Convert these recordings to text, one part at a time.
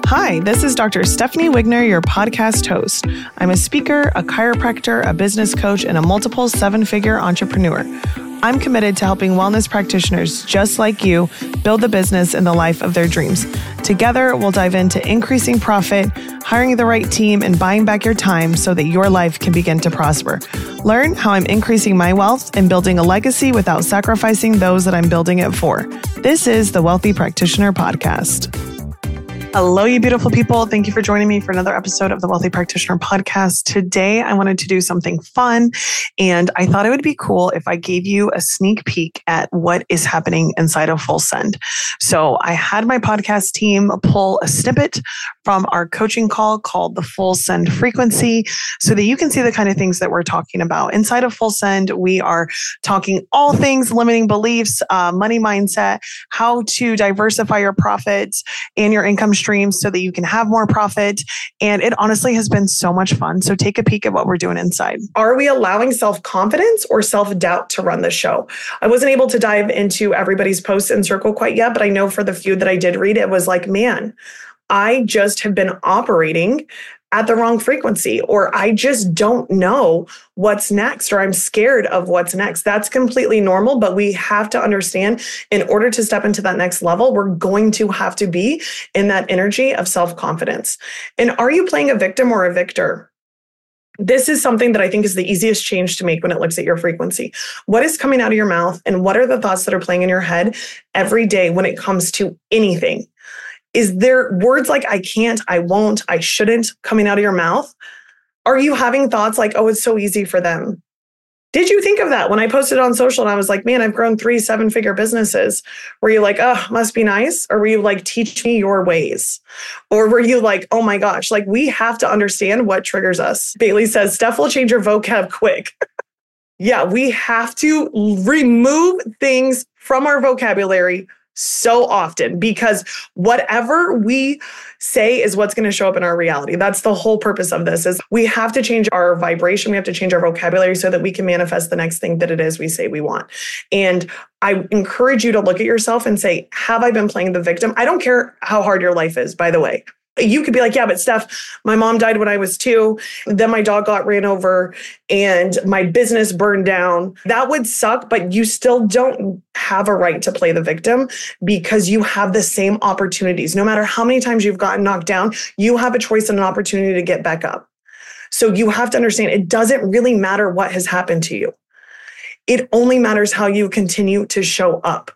Hi, this is Dr. Stephanie Wigner, your podcast host. I'm a speaker, a chiropractor, a business coach, and a multiple seven-figure entrepreneur. I'm committed to helping wellness practitioners just like you build the business and the life of their dreams. Together, we'll dive into increasing profit, hiring the right team, and buying back your time so that your life can begin to prosper. Learn how I'm increasing my wealth and building a legacy without sacrificing those that I'm building it for. This is the Wealthy Practitioner Podcast. Hello, you beautiful people. Thank you for joining me for another episode of the Wealthy Practitioner Podcast. Today, I wanted to do something fun, and I thought it would be cool if I gave you a sneak peek at what is happening inside of Full Send. So I had my podcast team pull a snippet from our coaching call called the Full Send Frequency so that you can see the kind of things that we're talking about. Inside of Full Send, we are talking all things limiting beliefs, money mindset, how to diversify your profits and your income streams so that you can have more profit. And it honestly has been so much fun. So take a peek at what we're doing inside. Are we allowing self-confidence or self-doubt to run the show? I wasn't able to dive into everybody's posts in Circle quite yet, but I know for the few that I did read, it was like, man, I just have been operating at the wrong frequency, or I just don't know what's next, or I'm scared of what's next. That's completely normal, but we have to understand in order to step into that next level, we're going to have to be in that energy of self-confidence. And are you playing a victim or a victor? This is something that I think is the easiest change to make when it looks at your frequency. What is coming out of your mouth and what are the thoughts that are playing in your head every day when it comes to anything? Is there words like I can't, I won't, I shouldn't coming out of your mouth? Are you having thoughts like, oh, it's so easy for them? Did you think of that when I posted on social and I was like, man, I've grown 3 7-figure businesses? Were you like, oh, must be nice? Or were you like, teach me your ways? Or were you like, oh my gosh, like we have to understand what triggers us. Bailey says, Steph will change your vocab quick. Yeah, we have to remove things from our vocabulary so often, because whatever we say is what's going to show up in our reality. That's the whole purpose of this, is we have to change our vibration. We have to change our vocabulary so that we can manifest the next thing that it is we say we want. And I encourage you to look at yourself and say, have I been playing the victim? I don't care how hard your life is, by the way. You could be like, yeah, but Steph, my mom died when I was 2. Then my dog got ran over and my business burned down. That would suck, but you still don't have a right to play the victim because you have the same opportunities. No matter how many times you've gotten knocked down, you have a choice and an opportunity to get back up. So you have to understand it doesn't really matter what has happened to you. It only matters how you continue to show up.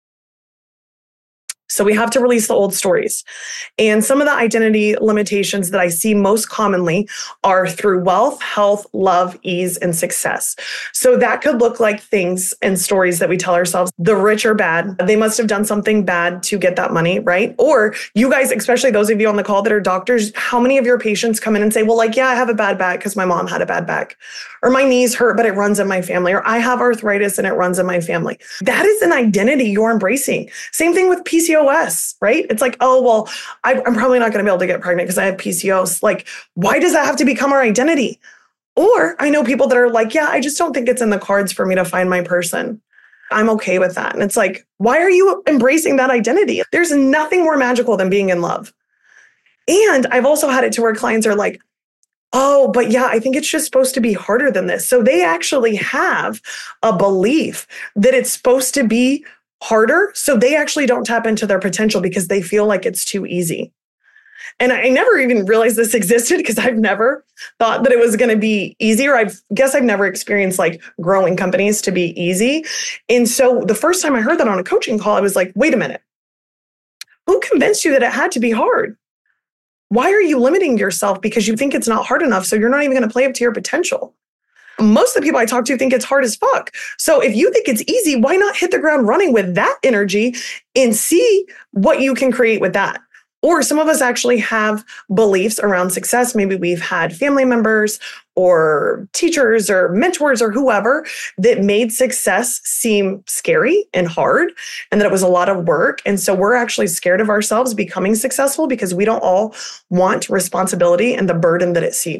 So we have to release the old stories. And some of the identity limitations that I see most commonly are through wealth, health, love, ease, and success. So that could look like things and stories that we tell ourselves. The rich are bad. They must have done something bad to get that money, right? Or you guys, especially those of you on the call that are doctors, how many of your patients come in and say, well, like, yeah, I have a bad back because my mom had a bad back. Or my knees hurt, but it runs in my family. Or I have arthritis and it runs in my family. That is an identity you're embracing. Same thing with PCOS, right? It's like, oh, well, I'm probably not going to be able to get pregnant because I have PCOS. Like, why does that have to become our identity? Or I know people that are like, yeah, I just don't think it's in the cards for me to find my person. I'm okay with that. And it's like, why are you embracing that identity? There's nothing more magical than being in love. And I've also had it to where clients are like, oh, but yeah, I think it's just supposed to be harder than this. So they actually have a belief that it's supposed to be harder. So they actually don't tap into their potential because they feel like it's too easy. And I never even realized this existed because I've never thought that it was going to be easy, or I guess I've never experienced like growing companies to be easy. And so the first time I heard that on a coaching call, I was like, wait a minute, who convinced you that it had to be hard? Why are you limiting yourself because you think it's not hard enough? So you're not even going to play up to your potential. Most of the people I talk to think it's hard as fuck. So if you think it's easy, why not hit the ground running with that energy and see what you can create with that? Or some of us actually have beliefs around success. Maybe we've had family members or teachers or mentors or whoever that made success seem scary and hard, and that it was a lot of work. And so we're actually scared of ourselves becoming successful because we don't all want responsibility and the burden that it seems.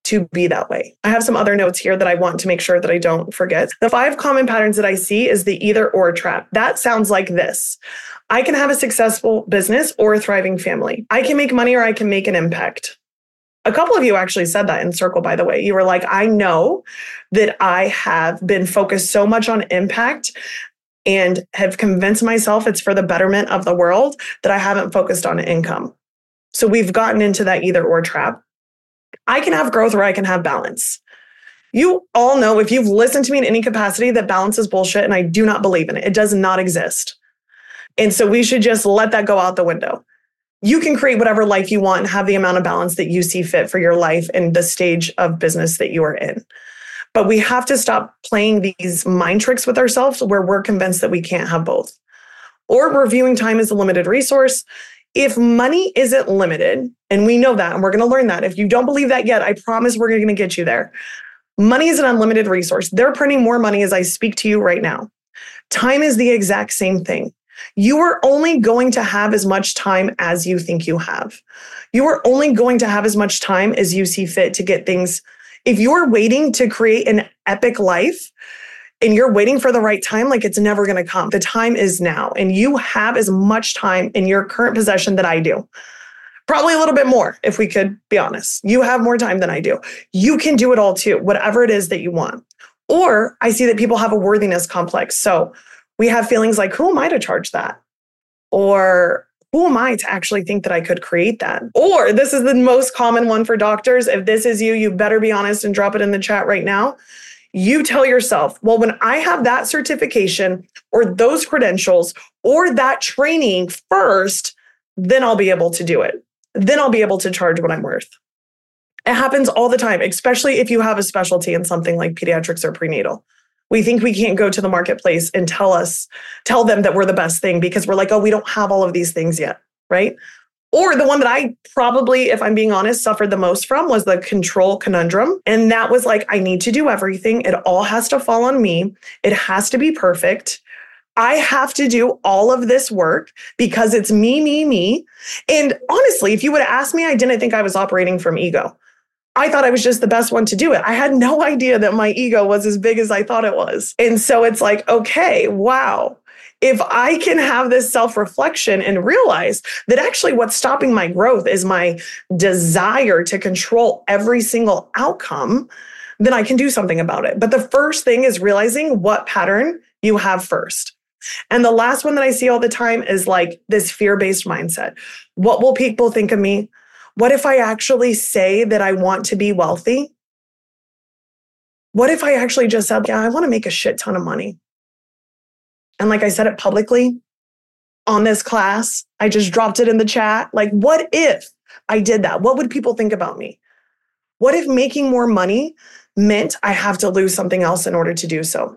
to be that way. I have some other notes here that I want to make sure that I don't forget. The 5 common patterns that I see is the either or trap. That sounds like this. I can have a successful business or a thriving family. I can make money or I can make an impact. A couple of you actually said that in Circle, by the way. You were like, I know that I have been focused so much on impact and have convinced myself it's for the betterment of the world that I haven't focused on income. So we've gotten into that either or trap. I can have growth or I can have balance. You all know, if you've listened to me in any capacity, that balance is bullshit, and I do not believe in it. It does not exist. And so we should just let that go out the window. You can create whatever life you want and have the amount of balance that you see fit for your life and the stage of business that you are in. But we have to stop playing these mind tricks with ourselves where we're convinced that we can't have both. Or we're viewing time as a limited resource. If money isn't limited, and we know that, and we're going to learn that. If you don't believe that yet, I promise we're going to get you there. Money is an unlimited resource. They're printing more money as I speak to you right now. Time is the exact same thing. You are only going to have as much time as you think you have. You are only going to have as much time as you see fit to get things. If you're waiting to create an epic life and you're waiting for the right time, like, it's never going to come. The time is now. And you have as much time in your current possession that I do. Probably a little bit more, if we could be honest. You have more time than I do. You can do it all too, whatever it is that you want. Or I see that people have a worthiness complex. So we have feelings like, who am I to charge that? Or who am I to actually think that I could create that? Or this is the most common one for doctors. If this is you, you better be honest and drop it in the chat right now. You tell yourself, well, when I have that certification or those credentials or that training first, then I'll be able to do it. Then I'll be able to charge what I'm worth. It happens all the time, especially if you have a specialty in something like pediatrics or prenatal. We think we can't go to the marketplace and tell them that we're the best thing because we're like, oh, we don't have all of these things yet, right? Or the one that I probably, if I'm being honest, suffered the most from was the control conundrum. And that was like, I need to do everything. It all has to fall on me. It has to be perfect. I have to do all of this work because it's me, me, me. And honestly, if you would have asked me, I didn't think I was operating from ego. I thought I was just the best one to do it. I had no idea that my ego was as big as I thought it was. And so it's like, okay, wow. If I can have this self-reflection and realize that actually what's stopping my growth is my desire to control every single outcome, then I can do something about it. But the first thing is realizing what pattern you have first. And the last one that I see all the time is like this fear-based mindset. What will people think of me? What if I actually say that I want to be wealthy? What if I actually just said, yeah, I want to make a shit ton of money? And like I said it publicly on this class, I just dropped it in the chat. Like, what if I did that? What would people think about me? What if making more money meant I have to lose something else in order to do so?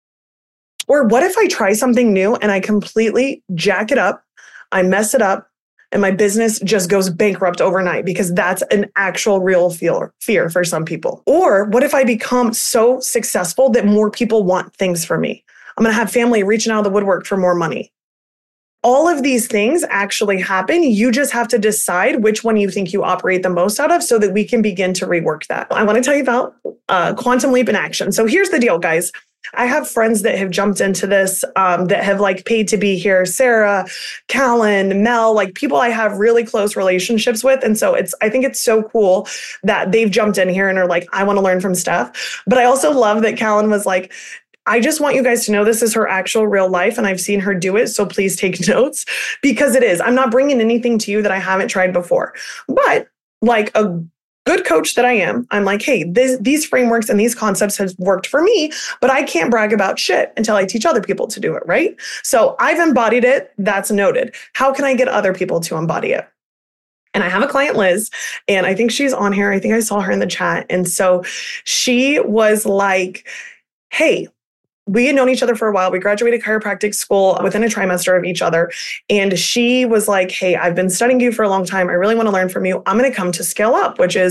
Or what if I try something new and I completely jack it up, I mess it up, and my business just goes bankrupt overnight? Because that's an actual real fear for some people. Or what if I become so successful that more people want things from me? I'm going to have family reaching out of the woodwork for more money. All of these things actually happen. You just have to decide which one you think you operate the most out of so that we can begin to rework that. I want to tell you about Quantum Leap in Action. So here's the deal, guys. I have friends that have jumped into this, that have like paid to be here. Sarah, Callan, Mel, like people I have really close relationships with. And so I think it's so cool that they've jumped in here and are like, I want to learn from Steph. But I also love that Callan was like, I just want you guys to know this is her actual real life and I've seen her do it. So please take notes because it is. I'm not bringing anything to you that I haven't tried before, but like a good coach that I am, I'm like, hey, these frameworks and these concepts have worked for me, but I can't brag about shit until I teach other people to do it, right? So I've embodied it. That's noted. How can I get other people to embody it? And I have a client, Liz, and I think she's on here. I think I saw her in the chat. And so she was like, hey, we had known each other for a while. We graduated chiropractic school within a trimester of each other. And she was like, hey, I've been studying you for a long time. I really want to learn from you. I'm going to come to Scale Up, which is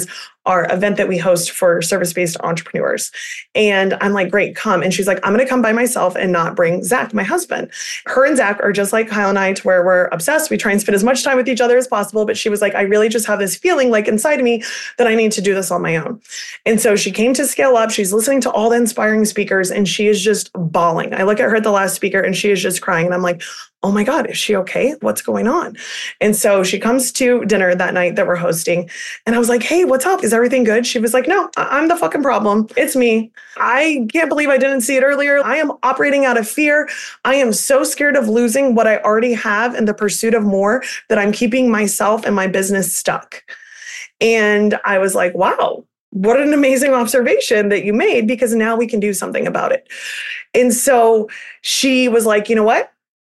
our event that we host for service-based entrepreneurs. And I'm like, great, come. And she's like, I'm going to come by myself and not bring Zach, my husband. Her and Zach are just like Kyle and I, to where we're obsessed. We try and spend as much time with each other as possible. But she was like, I really just have this feeling like inside of me that I need to do this on my own. And so she came to Scale Up. She's listening to all the inspiring speakers and she is just bawling. I look at her at the last speaker and she is just crying. And I'm like, oh my God, is she okay? What's going on? And so she comes to dinner that night that we're hosting. And I was like, hey, what's up? Is everything good? She was like, no, I'm the fucking problem. It's me. I can't believe I didn't see it earlier. I am operating out of fear. I am so scared of losing what I already have in the pursuit of more that I'm keeping myself and my business stuck. And I was like, wow, what an amazing observation that you made, because now we can do something about it. And so she was like, you know what?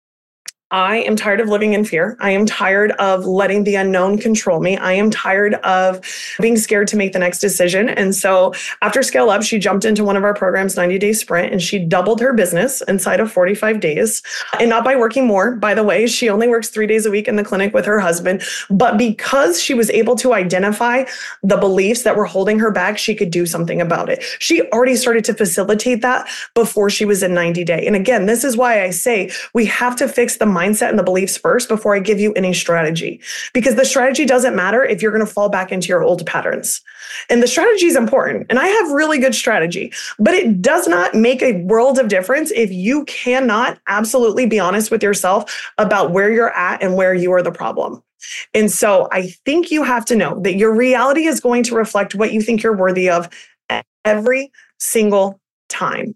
I am tired of living in fear. I am tired of letting the unknown control me. I am tired of being scared to make the next decision. And so after Scale Up, she jumped into one of our programs, 90-Day Sprint, and she doubled her business inside of 45 days. And not by working more, by the way. She only works 3 days a week in the clinic with her husband. But because she was able to identify the beliefs that were holding her back, she could do something about it. She already started to facilitate that before she was in 90 Day. And again, this is why I say we have to fix the mindset and the beliefs first before I give you any strategy, because the strategy doesn't matter if you're going to fall back into your old patterns. And the strategy is important. And I have really good strategy, but it does not make a world of difference if you cannot absolutely be honest with yourself about where you're at and where you are the problem. And so I think you have to know that your reality is going to reflect what you think you're worthy of every single time.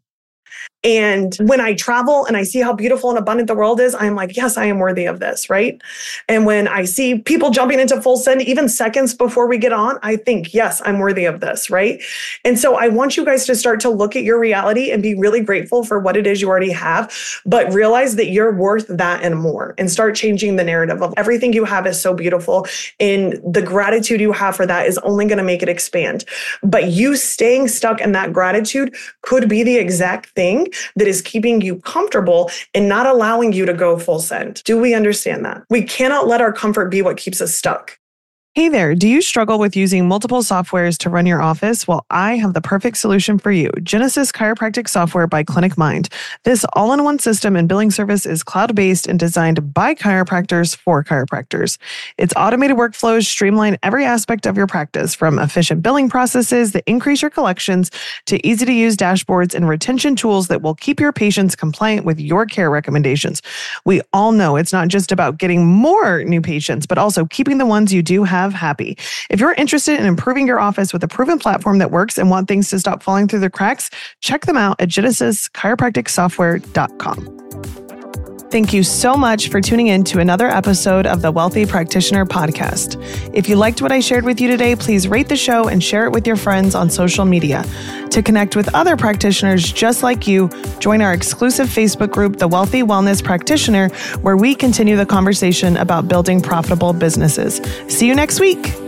And when I travel and I see how beautiful and abundant the world is, I'm like, yes, I am worthy of this, right? And when I see people jumping into full send, even seconds before we get on, I think, yes, I'm worthy of this, right? And so I want you guys to start to look at your reality and be really grateful for what it is you already have, but realize that you're worth that and more, and start changing the narrative of everything you have is so beautiful. And the gratitude you have for that is only going to make it expand. But you staying stuck in that gratitude could be the exact thing that is keeping you comfortable and not allowing you to go full send. Do we understand that? We cannot let our comfort be what keeps us stuck. Hey there, do you struggle with using multiple softwares to run your office? Well, I have the perfect solution for you, Genesis Chiropractic Software by Clinic Mind. This all-in-one system and billing service is cloud-based and designed by chiropractors for chiropractors. Its automated workflows streamline every aspect of your practice, from efficient billing processes that increase your collections to easy-to-use dashboards and retention tools that will keep your patients compliant with your care recommendations. We all know it's not just about getting more new patients, but also keeping the ones you do have happy. If you're interested in improving your office with a proven platform that works and want things to stop falling through the cracks, check them out at GenesisChiropracticSoftware.com. Thank you so much for tuning in to another episode of the Wealthy Practitioner Podcast. If you liked what I shared with you today, please rate the show and share it with your friends on social media. To connect with other practitioners just like you, join our exclusive Facebook group, The Wealthy Wellness Practitioner, where we continue the conversation about building profitable businesses. See you next week.